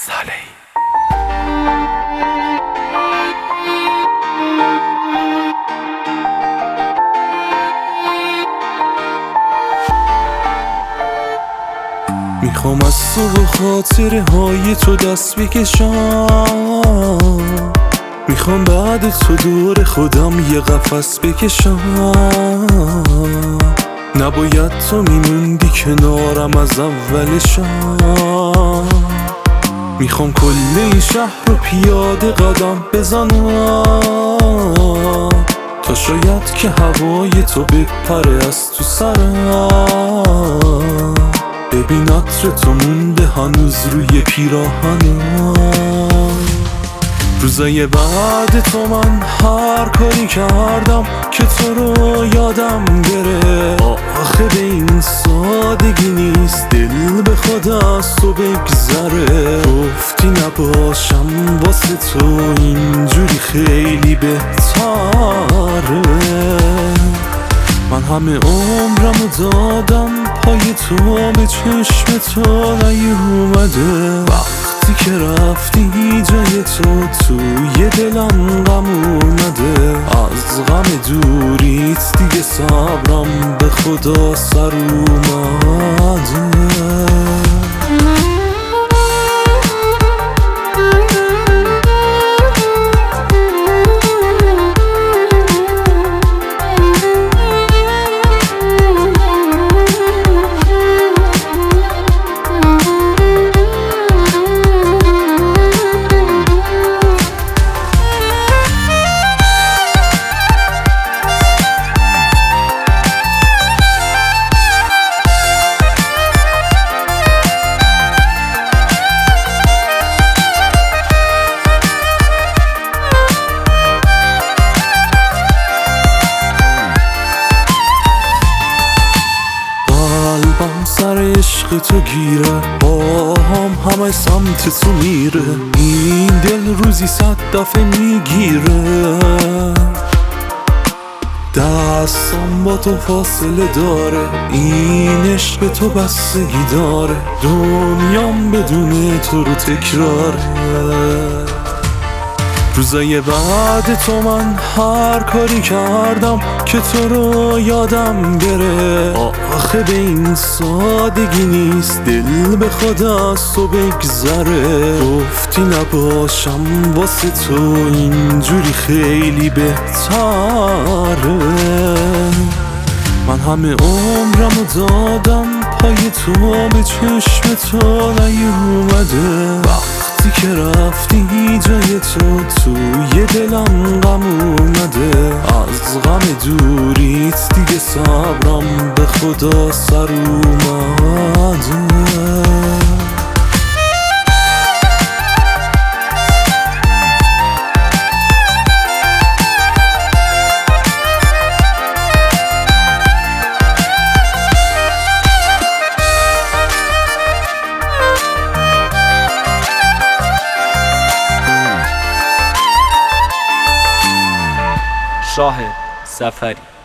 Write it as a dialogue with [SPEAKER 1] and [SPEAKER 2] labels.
[SPEAKER 1] صالحی. میخوام از صبح خاطره های تو دست بکشم، میخوام بعد تو دور خودم یه قفس بکشم. نباید تو میموندی کنارم از اولشم. میخوام کل این شهر رو پیاده قدم بزنم تا شاید که هوای تو بپره از تو سرم. ببین عطر تو مونده هنوز روی پیراهنم. روزای بعد تو من هر کاری کردم که تو رو یادم بره. آخه به این سادگی نیست دل به خود از تو بگذره. گفتی نباشم واسه تو اینجوری خیلی بهتره. من همه عمرمو دادم پای تو به چشم تو نیومده. وقتی که رفتی جای تو توی دلم غم اومده. از غم دوریت دیگه صبرم به خدا سر اومده. سر عشق تو گیره، باهم همه سمت تو میره. این دل روزی 100 دفعه میگیره. دستم با تو فاصله داره، این عشق تو بستگی داره. دنیام بدون تو رو تکراره. روزای بعد تو من هر کاری کردم که تو رو یادم بره. آخه به این سادگی نیست دل به خود از تو بگذره. گفتی نباشم واسه تو اینجوری خیلی بهتره. من همه عمرمو دادم پای تو به چشم تو نیومده. وقتی که رفتی جای تو توی دلم غم اومده. از غم دوریت دیگه صبرم به خدا سر اومده.
[SPEAKER 2] شاهد سفری.